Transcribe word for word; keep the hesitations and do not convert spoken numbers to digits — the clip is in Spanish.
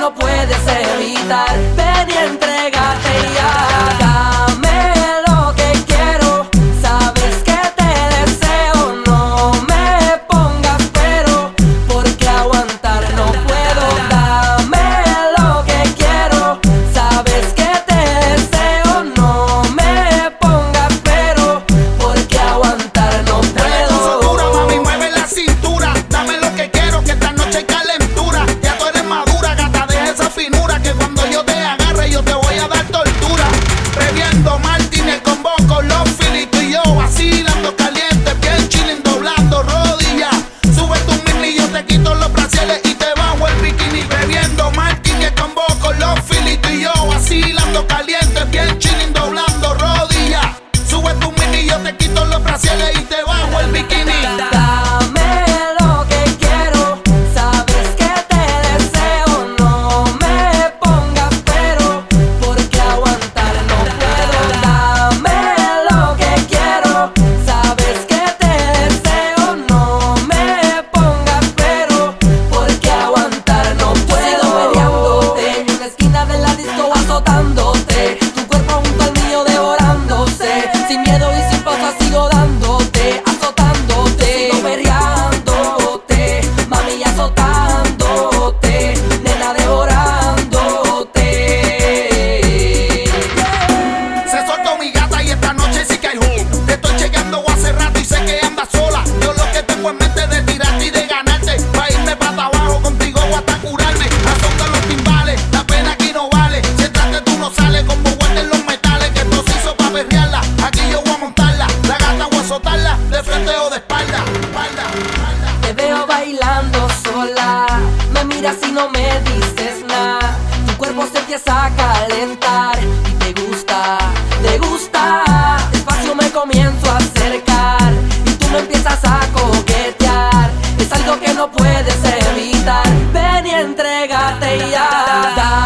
no puedes evitar. Ven y entrégate ya. Dame lo que quiero, sabes que te deseo. No me pongas pero, porque aguantar no puedo. Dame lo que quiero, sabes que te deseo. No me pongas pero, porque aguantar no puedo. Dale tu cintura, mami, mueve la cintura. Dame lo que quiero, que esta noche hay calentura. Ya tú eres madura, gata, deja esa finura, que cuando yo te agarre yo te voy a dar tortura. Bebiendo Martín, el combo con los filitos y yo vacilando caliente, bien chilling, doblando rodillas. Sube tu mini, yo te quito los brasiles y te bajo el bikini. Bebiendo Martín, el combo con los filitos y yo vacilando caliente, bien chilling, doblando rodillas. Sube tu mini, yo te quito los brasiles y te bajo el bikini. Dame lo que quiero, sabes que te deseo. No me pongas pero, porque aguantar no puedo. Dame lo que quiero, sabes que te deseo. No me pongas pero, porque aguantar no puedo. Peleándote en una esquina de la disco, azotándote, tu cuerpo junto al mío devorándose. Sin miedo y sin pausa sigo dándote, azotándote, sigo perreándote, mami, azotándote, nena, devorándote. Se soltó mi gata y esta noche sí que hay jugo. Te estoy chequeando hace rato y sé que andas sola. Yo lo que tengo en mente es de tirarte y de ganarte, pa' irme para abajo contigo o hasta curarme. Azota los timbales, la pena aquí no vale. Si entraste tú no sales, como guarden los metales, que esto se hizo pa' perrearla. Aquí yo voy a montarla, la gata voy a azotarla, de frente o de espalda, espalda, espalda. Te veo bailando sola, me miras y no me dices nada. Tu cuerpo se empieza a calentar y te gusta, te gusta. Despacio me comienzo a acercar y tú me empiezas a coquetear. Es algo que no puedes evitar. Ven y entrégate ya.